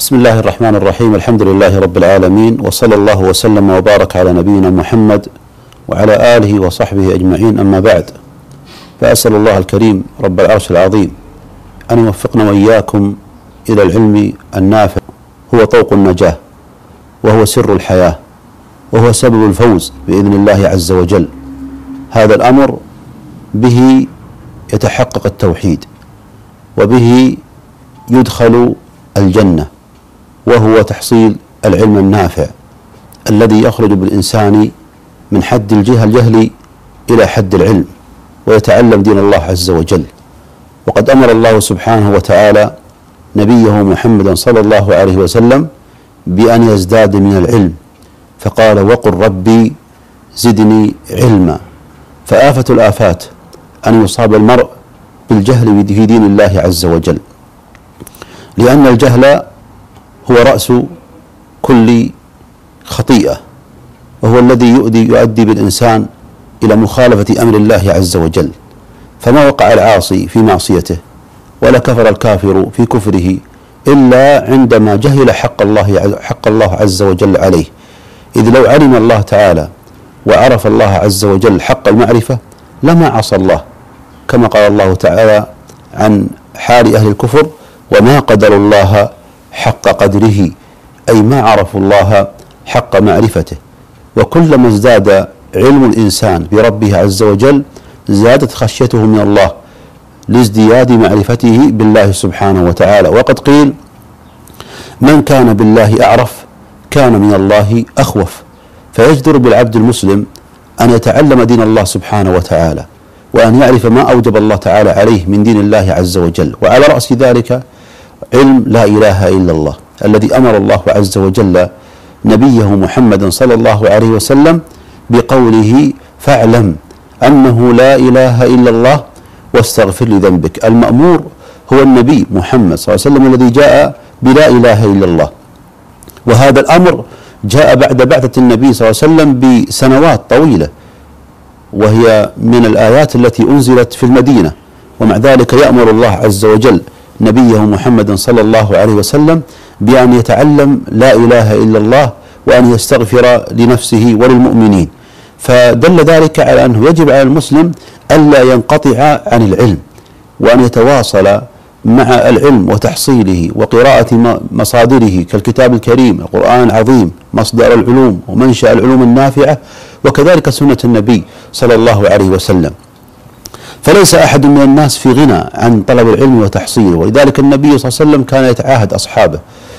بسم الله الرحمن الرحيم. الحمد لله رب العالمين، وصلى الله وسلم وبارك على نبينا محمد وعلى آله وصحبه أجمعين، أما بعد، فأسأل الله الكريم رب العرش العظيم أن يوفقنا وإياكم إلى العلم النافع، هو طوق النجاة وهو سر الحياة وهو سبب الفوز بإذن الله عز وجل. هذا الأمر به يتحقق التوحيد وبه يدخل الجنة، وهو تحصيل العلم النافع الذي يخرج بالإنسان من حد الجهل إلى حد العلم، ويتعلم دين الله عز وجل. وقد أمر الله سبحانه وتعالى نبيه محمدا صلى الله عليه وسلم بأن يزداد من العلم، فقال: وقل ربي زدني علما. فآفة الآفات أن يصاب المرء بالجهل في دين الله عز وجل، لأن الجهل هو رأس كل خطيئة، وهو الذي يؤدي بالإنسان إلى مخالفة أمر الله عز وجل. فما وقع العاصي في معصيته ولا كفر الكافر في كفره إلا عندما جهل حق الله عز وجل عليه. إذ لو علم الله تعالى وعرف الله عز وجل حق المعرفة لما عصى الله، كما قال الله تعالى عن حال أهل الكفر: وما قدر الله حق قدره، أي ما عرفوا الله حق معرفته. وكلما ازداد علم الإنسان بربه عز وجل زادت خشيته من الله لازدياد معرفته بالله سبحانه وتعالى. وقد قيل: من كان بالله أعرف كان من الله أخوف. فيجدر بالعبد المسلم أن يتعلم دين الله سبحانه وتعالى، وأن يعرف ما أوجب الله تعالى عليه من دين الله عز وجل، وعلى رأس ذلك علم لا إله إلا الله الذي أمر الله عز وجل نبيه محمدا صلى الله عليه وسلم بقوله: فاعلم أنه لا إله إلا الله واستغفر لذنبك. المأمور هو النبي محمد صلى الله عليه وسلم الذي جاء بلا إله إلا الله، وهذا الأمر جاء بعد بعثة النبي صلى الله عليه وسلم بسنوات طويلة، وهي من الآيات التي أنزلت في المدينة. ومع ذلك يأمر الله عز وجل نبيه محمد صلى الله عليه وسلم بأن يتعلم لا إله إلا الله وأن يستغفر لنفسه وللمؤمنين. فدل ذلك على أنه يجب على المسلم ألا ينقطع عن العلم، وأن يتواصل مع العلم وتحصيله وقراءة مصادره كالكتاب الكريم القرآن العظيم مصدر العلوم ومنشأ العلوم النافعة، وكذلك سنة النبي صلى الله عليه وسلم. فليس أحد من الناس في غنى عن طلب العلم وتحصيله، ولذلك النبي صلى الله عليه وسلم كان يتعاهد أصحابه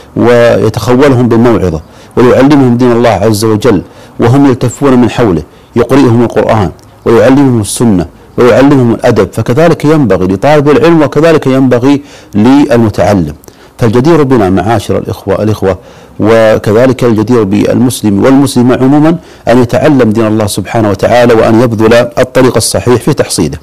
ويتخولهم بالموعظة ويعلمهم دين الله عز وجل، وهم يلتفون من حوله، يقرئهم القرآن ويعلمهم السنة ويعلمهم الأدب. فكذلك ينبغي لطالب العلم وكذلك ينبغي للمتعلم. فالجدير بنا معاشر الإخوة وكذلك الجدير بالمسلم والمسلم عموما أن يتعلم دين الله سبحانه وتعالى، وأن يبذل الطريق الصحيح في تحصيله.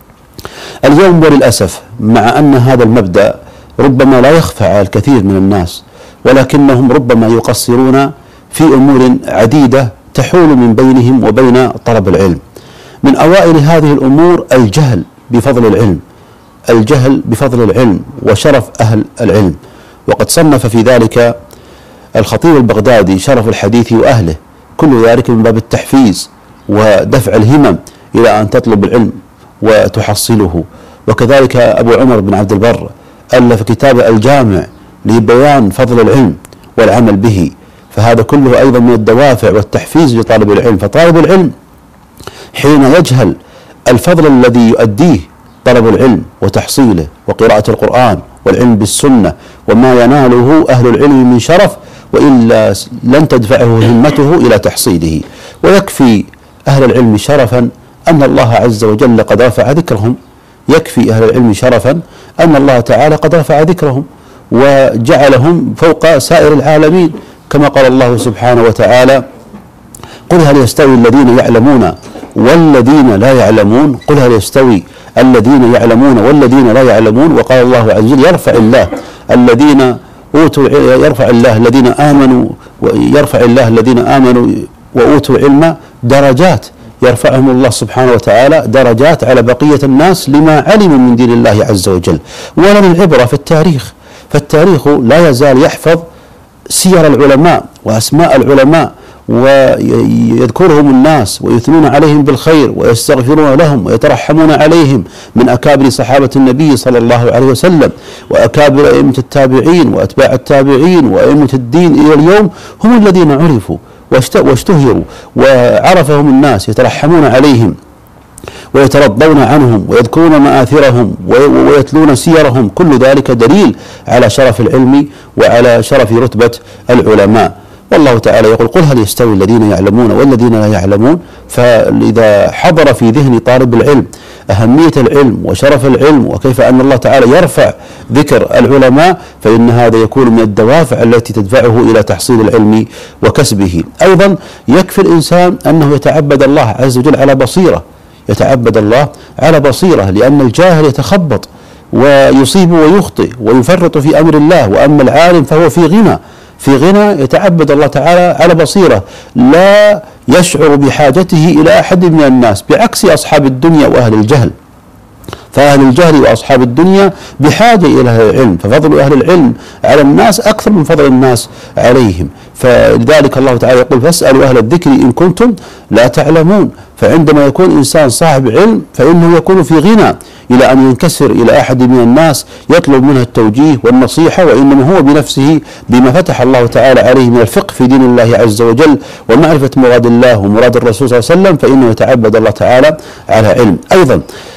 اليوم وللأسف، مع أن هذا المبدأ ربما لا يخفى على الكثير من الناس، ولكنهم ربما يقصرون في أمور عديدة تحول من بينهم وبين طلب العلم. من أوائل هذه الأمور الجهل بفضل العلم، الجهل بفضل العلم وشرف أهل العلم. وقد صنف في ذلك الخطيب البغدادي شرف الحديث وأهله، كل ذلك من باب التحفيز ودفع الهمم إلى أن تطلب العلم وتحصله. وكذلك أبو عمر بن عبد البر ألف كتاب الجامع لبيان فضل العلم والعمل به، فهذا كله أيضا من الدوافع والتحفيز لطالب العلم. فطالب العلم حين يجهل الفضل الذي يؤديه طلب العلم وتحصيله وقراءة القرآن والعلم بالسنة وما يناله أهل العلم من شرف، وإلا لن تدفعه همته إلى تحصيله. ويكفي أهل العلم شرفا أن الله عز وجل قد رفع ذكرهم، يكفي أهل العلم شرفا أن الله تعالى قد رفع ذكرهم وجعلهم فوق سائر العالمين، كما قال الله سبحانه وتعالى: قل هل يستوي الذين يعلمون والذين لا يعلمون، قل هل يستوي الذين يعلمون والذين لا يعلمون. وقال الله عز وجل: يرفع الله الذين آمنوا وأوتوا العلم درجات، يرفعهم الله سبحانه وتعالى درجات على بقية الناس لما علموا من دين الله عزّ وجل. ولنا العبرة في التاريخ، فالتاريخ لا يزال يحفظ سير العلماء وأسماء العلماء ويذكرهم الناس ويثنون عليهم بالخير ويستغفرون لهم ويترحمون عليهم من أكابر صحابة النبي صلى الله عليه وسلم وأكابر أئمة التابعين وأتباع التابعين وأئمة الدين إلى اليوم، هم الذين عرفوا واشتهروا وعرفهم الناس، يترحمون عليهم ويترضون عنهم ويذكرون مآثرهم ويتلون سيرهم. كل ذلك دليل على شرف العلم وعلى شرف رتبة العلماء. والله تعالى يقول: قل هل يستوي الذين يعلمون والذين لا يعلمون؟ فإذا حضر في ذهن طالب العلم أهمية العلم وشرف العلم وكيف أن الله تعالى يرفع ذكر العلماء، فإن هذا يكون من الدوافع التي تدفعه إلى تحصيل العلم وكسبه. أيضا يكفي الإنسان أنه يتعبد الله عز وجل على بصيرة، يتعبد الله على بصيرة، لأن الجاهل يتخبط ويصيب ويخطئ ويفرط في أمر الله، وأما العالم فهو في غنى يتعبد الله تعالى على بصيرة، لا يشعر بحاجته إلى أحد من الناس، بعكس أصحاب الدنيا وأهل الجهل. فأهل الجهل وأصحاب الدنيا بحاجة إلى أهل العلم، ففضل أهل العلم على الناس أكثر من فضل الناس عليهم. فلذلك الله تعالى يقول: فاسألوا أهل الذكر إن كنتم لا تعلمون. فعندما يكون إنسان صاحب علم فإنه يكون في غنى إلى أن ينكسر إلى أحد من الناس يطلب منه التوجيه والنصيحة، وإنما هو بنفسه بما فتح الله تعالى عليه من الفقه في دين الله عز وجل ومعرفة مراد الله ومراد الرسول صلى الله عليه وسلم، فإنه يتعبد الله تعالى على علم. أيضا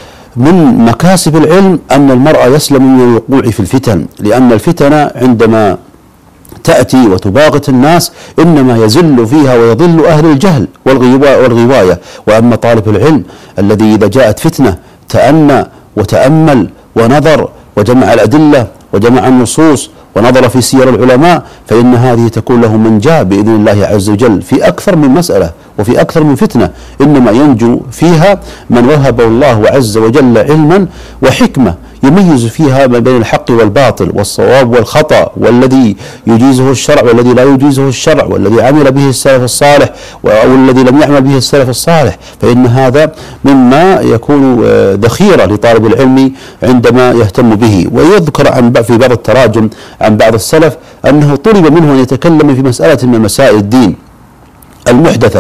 من مكاسب العلم أن المرء يسلم من الوقوع في الفتن، لأن الفتن عندما تأتي وتباغت الناس إنما يزل فيها ويضل أهل الجهل والغواية. وأما طالب العلم الذي إذا جاءت فتنة تأنى وتأمل ونظر وجمع الأدلة وجمع النصوص ونظر في سير العلماء، فإن هذه تكون له منجاة بإذن الله عز وجل في أكثر من مسألة وفي أكثر من فتنة، إنما ينجو فيها من وهبه الله عز وجل علما وحكمة يميز فيها ما بين الحق والباطل والصواب والخطأ، والذي يجيزه الشرع والذي لا يجيزه الشرع، والذي عمل به السلف الصالح أو الذي لم يعمل به السلف الصالح. فإن هذا مما يكون ذخيرة لطالب العلم عندما يهتم به. ويذكر في بعض التراجم عن بعض السلف أنه طلب منه أن يتكلم في مسألة من مسائل الدين المحدثة،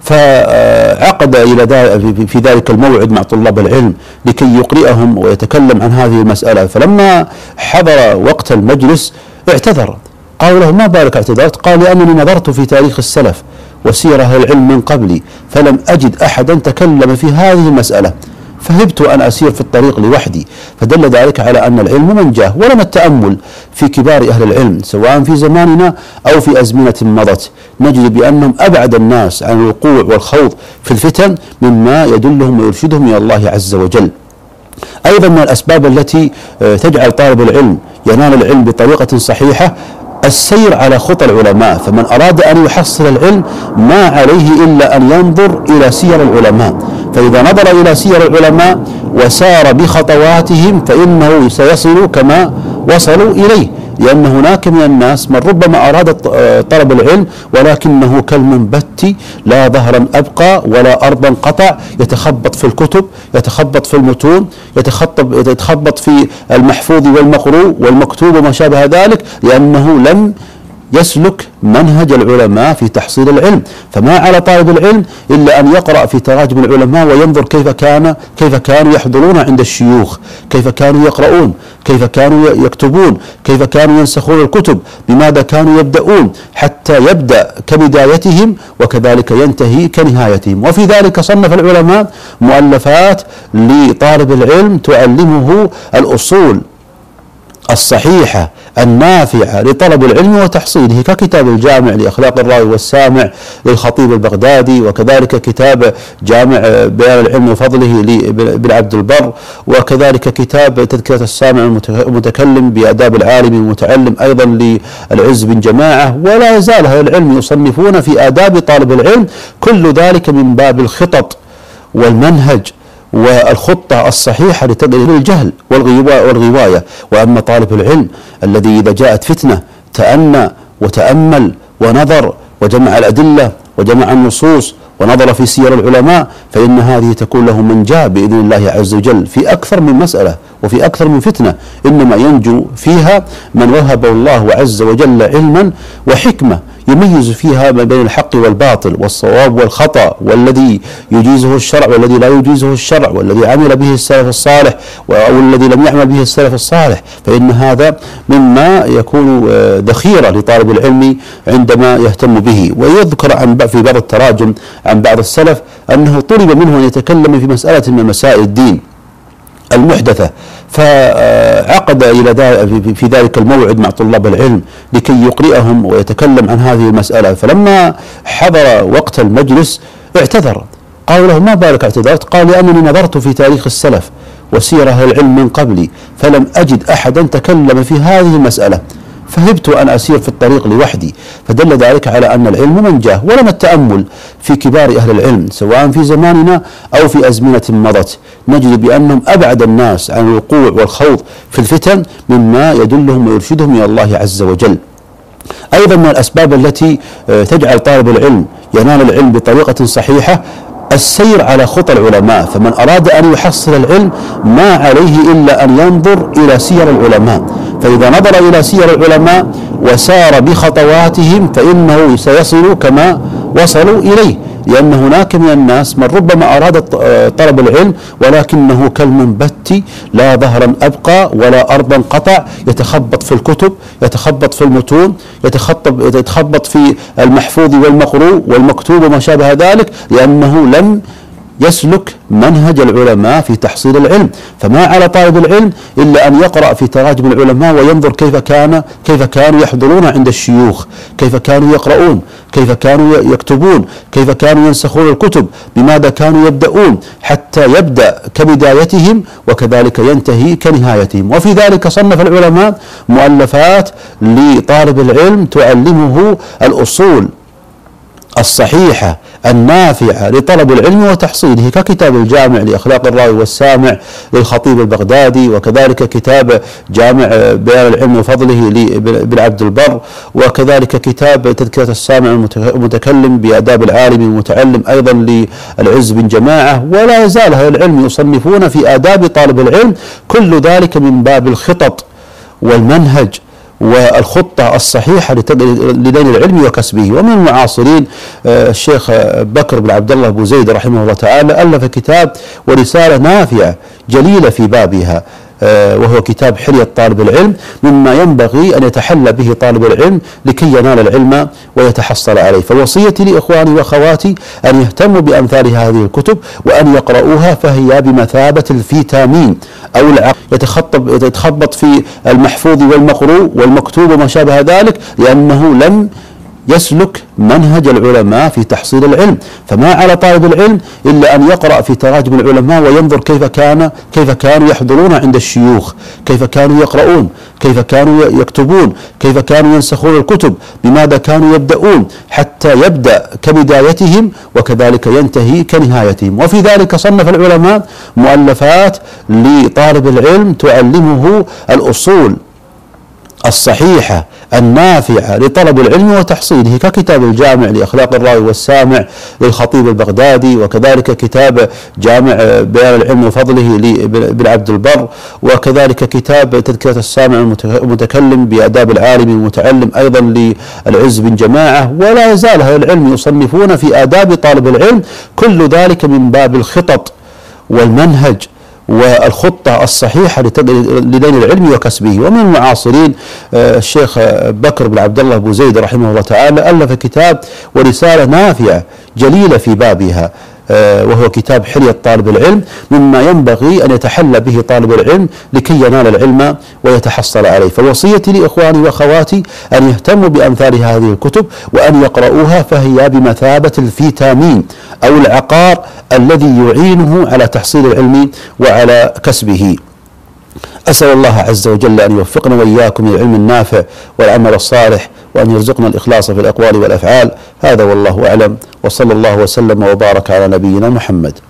فعقد في ذلك الموعد مع طلاب العلم لكي يقرئهم ويتكلم عن هذه المسألة. فلما حضر وقت المجلس اعتذر، قالوا له: ما بالك اعتذرت؟ قال: لأنني نظرت في تاريخ السلف وسير أهل العلم من قبلي فلم أجد أحدا تكلم في هذه المسألة، فهبت أن أسير في الطريق لوحدي. فدل ذلك على أن العلم منجاه. ولنا التأمل في كبار أهل العلم سواء في زماننا أو في أزمنة مضت، نجد بأنهم أبعد الناس عن الوقوع والخوض في الفتن مما يدلهم ويرشدهم إلى الله عز وجل. أيضا من الأسباب التي تجعل طالب العلم ينال العلم بطريقة صحيحة السير على خطى العلماء. فمن أراد أن يحصل العلم ما عليه إلا أن ينظر إلى سير العلماء، فإذا نظر إلى سير العلماء وسار بخطواتهم فإنه سيصل كما وصلوا إليه. لأن هناك من الناس من ربما أراد طلب العلم ولكنه كالمنبت لا ظهرا أبقى ولا أرضا قطع، يتخبط في الكتب، يتخبط في المتون، يتخبط في المحفوظ والمقروء والمكتوب وما شابه ذلك، لأنه لم يسلك منهج العلماء في تحصيل العلم. فما على طالب العلم إلا أن يقرأ في تراجم العلماء وينظر كيف كانوا يحضرون عند الشيوخ، كيف كانوا يقرؤون، كيف كانوا يكتبون، كيف كانوا ينسخون الكتب، بماذا كانوا يبدأون، حتى يبدأ كبدايتهم وكذلك ينتهي كنهايتهم. وفي ذلك صنف العلماء مؤلفات لطالب العلم تعلمه الأصول الصحيحة النافعة لطلب العلم وتحصيله، ككتاب الجامع لأخلاق الراوي والسامع للخطيب البغدادي، وكذلك كتاب جامع بيان العلم وفضله لابن عبد البر، وكذلك كتاب تذكرة السامع المتكلم بآداب العالم المتعلم أيضا للعز بن جماعة. ولا يزال أهل العلم يصنفون في آداب طالب العلم، كل ذلك من باب الخطط والمنهج والخطة الصحيحة لتقليل الجهل والغواية. وأما طالب العلم الذي إذا جاءت فتنة تأنى وتأمل ونظر وجمع الأدلة وجمع النصوص ونظر في سير العلماء فإن هذه تكون له منجاة بإذن الله عز وجل في أكثر من مسألة وفي أكثر من فتنة، إنما ينجو فيها من وهب الله عز وجل علما وحكمة يميز فيها ما بين الحق والباطل والصواب والخطأ، والذي يجيزه الشرع والذي لا يجيزه الشرع، والذي عمل به السلف الصالح أو الذي لم يعمل به السلف الصالح. فإن هذا مما يكون ذخيرة لطالب العلم عندما يهتم به. ويذكر في بعض التراجم عن بعض السلف أنه طلب منه أن يتكلم في مسألة من مسائل الدين المحدثة، فعقد في ذلك الموعد مع طلاب العلم لكي يقرئهم ويتكلم عن هذه المسألة. فلما حضر وقت المجلس اعتذر، قالوا له: ما بالك اعتذرت؟ قال: لأنني نظرت في تاريخ السلف وسير أهل العلم من قبلي فلم أجد أحدا تكلم في هذه المسألة، فهبت أن أسير في الطريق لوحدي. فدل ذلك على أن العلم منجاه. ولنا التأمل في كبار أهل العلم سواء في زماننا أو في أزمنة مضت، نجد بأنهم أبعد الناس عن الوقوع والخوض في الفتن مما يدلهم ويرشدهم إلى الله عز وجل. أيضا من الأسباب التي تجعل طالب العلم ينال العلم بطريقة صحيحة السير على خطى العلماء. فمن أراد أن يحصل العلم ما عليه إلا أن ينظر إلى سير العلماء، فإذا نظر إلى سير العلماء وسار بخطواتهم فإنه سيصل كما وصلوا إليه. لأن هناك من الناس من ربما أراد طلب العلم ولكنه كالمنبت لا ظهرا أبقى ولا أرضا قطع، يتخبط في الكتب، يتخبط في المتون، يتخبط في المحفوظ والمقروء والمكتوب وما شابه ذلك، لأنه لم يسلك منهج العلماء في تحصيل العلم. فما على طالب العلم إلا أن يقرأ في تراجم العلماء وينظر كيف كانوا يحضرون عند الشيوخ، كيف كانوا يقرؤون، كيف كانوا يكتبون، كيف كانوا ينسخون الكتب، بماذا كانوا يبدأون، حتى يبدأ كبدايتهم وكذلك ينتهي كنهايتهم. وفي ذلك صنف العلماء مؤلفات لطالب العلم تعلمه الأصول الصحيحة النافعة لطلب العلم وتحصيله، ككتاب الجامع لأخلاق الراوي والسامع للخطيب البغدادي، وكذلك كتاب جامع بيان العلم وفضله لابن عبد البر، وكذلك كتاب تذكرة السامع المتكلم بآداب العالم المتعلم أيضا للعز بن جماعة. ولا يزال أهل العلم يصنفون في آداب طالب العلم، كل ذلك من باب الخطط والمنهج والخطة الصحيحة لنيل العلم وكسبه. ومن المعاصرين الشيخ بكر بن عبد الله أبو زيد رحمه الله تعالى ألف كتاب ورسالة نافعة جليلة في بابها، وهو كتاب حلية طالب العلم، مما ينبغي أن يتحلى به طالب العلم لكي ينال العلم ويتحصل عليه. فوصيتي لإخواني وأخواتي أن يهتموا بأمثال هذه الكتب وأن يقرؤوها، فهي بمثابة الفيتامين أو العقل، يتخبط في المحفوظ والمقروء والمكتوب وما شابه ذلك، لأنه لم يسلك منهج العلماء في تحصيل العلم. فما على طالب العلم إلا أن يقرأ في تراجم العلماء وينظر كيف كانوا يحضرون عند الشيوخ، كيف كانوا يقرؤون، كيف كانوا يكتبون، كيف كانوا ينسخون الكتب، بماذا كانوا يبدأون، حتى يبدأ كبدايتهم وكذلك ينتهي كنهايتهم. وفي ذلك صنف العلماء مؤلفات لطالب العلم تعلمه الأصول الصحيحة النافعة لطلب العلم وتحصيله، ككتاب الجامع لأخلاق الراوي والسامع للخطيب البغدادي، وكذلك كتاب جامع بيان العلم وفضله لابن عبد البر، وكذلك كتاب تذكرة السامع المتكلم بآداب العالم المتعلم أيضا للعز بن جماعة. ولا يزال أهل العلم يصنفون في آداب طالب العلم، كل ذلك من باب الخطط والمنهج والخطة الصحيحة لنيل العلم وكسبه. ومن المعاصرين الشيخ بكر بن عبد الله أبو زيد رحمه الله تعالى ألف كتاب ورسالة نافعة جليلة في بابها، وهو كتاب حلية طالب العلم، مما ينبغي أن يتحلى به طالب العلم لكي ينال العلم ويتحصل عليه. فوصيتي لإخواني وأخواتي أن يهتموا بأمثال هذه الكتب وأن يقرؤوها، فهي بمثابة الفيتامين أو العقار الذي يعينه على تحصيل العلم وعلى كسبه. أسأل الله عز وجل أن يوفقنا وإياكم للعلم النافع والعمل الصالح، وأن يرزقنا الإخلاص في الأقوال والأفعال. هذا والله أعلم، وصلى الله وسلم وبارك على نبينا محمد.